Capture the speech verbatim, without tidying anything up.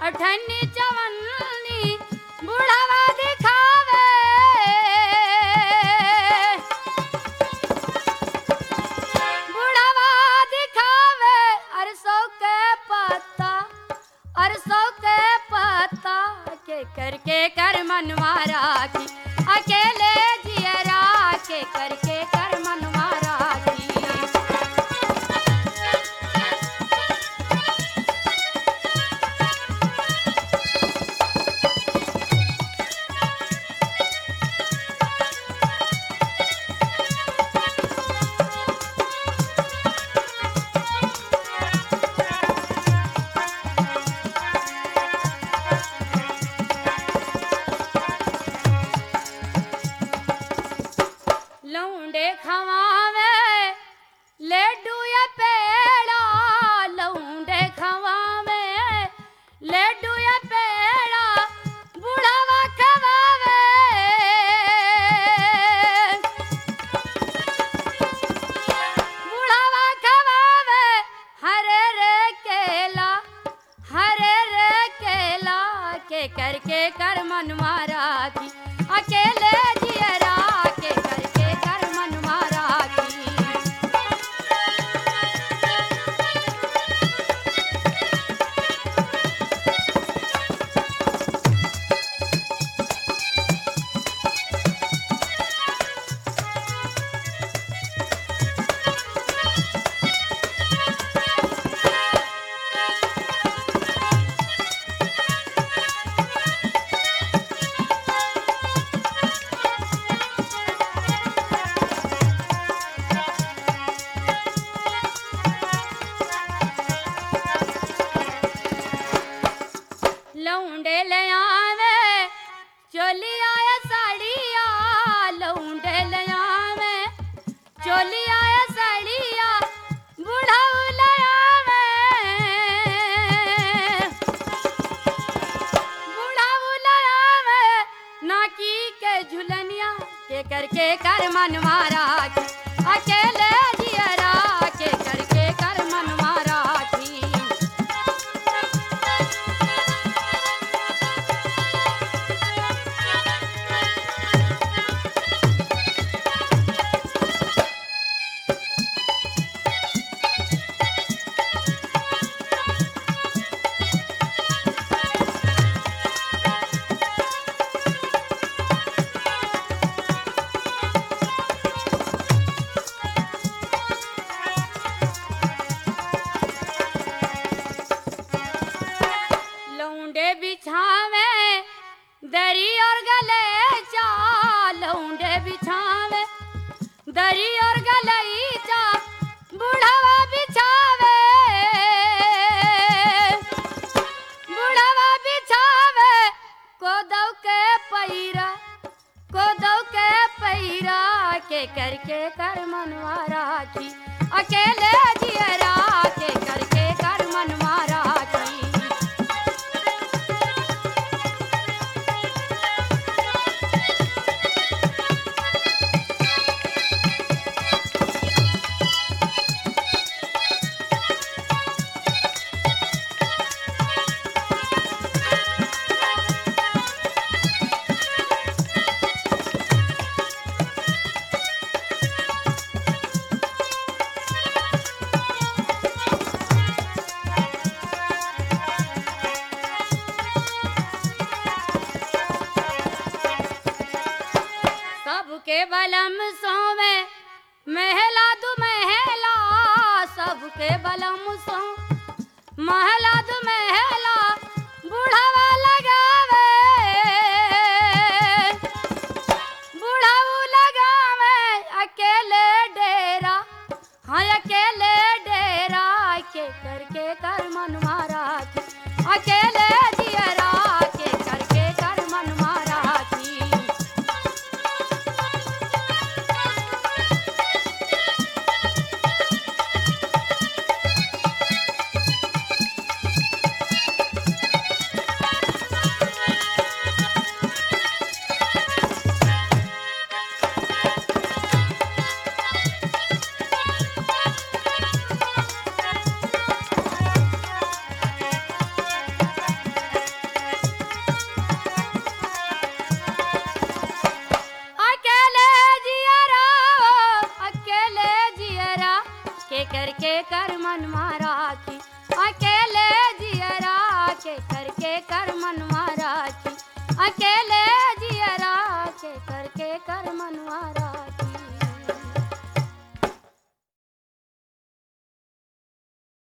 अठन्नी चवन्नी बुढ़ावा दिखावे बुढ़ावा दिखावे अरसों के पत्ता अरसों के पत्ता के करके कर मनवारा की अकेले जियरा के करके कर मनवारा की लौंडे खवावे लड्डू या पेड़ा लौंडे खवावे लड्डू या पेड़ा बुढ़ावा खवावे बुढ़ावा खवावे हरे रे केला हरे रे केला के करके कर मनवारा की अकेले जियरा के करके कर मनवारा की लौंडे ले आवे चोली आया साड़िया लौंडे ले आवे चोली आया साड़िया बुढ़ाऊ ले आवे बुढ़ाऊ ले आवे नाकी के झुलनिया के करके कर मनवारा की अकेले जियरा के करके कर मनवारा की लौंडे बिछावे दरी और गलेचा लौंडे बिछावे दरी और गलीचा बुढ़ावा बिछावे बुढ़ावा बिछावे कोदौ के पैरा कोदौ के पैरा के करके कर मनवारा की अकेले जियरा के करके कर मनवारा की सबके बलम सोवे महला दु महला सबके बलम सो महला दु महला बुढ़ावा लगावे बुढ़ाऊ लगावे अकेले डेरा हाँ अकेले डेरा के करके कर मनवारा की अकेले जियरा के करके कर मनवारा की मनवा राखी अकेले जियरा के करके कर मनवा राखी अकेले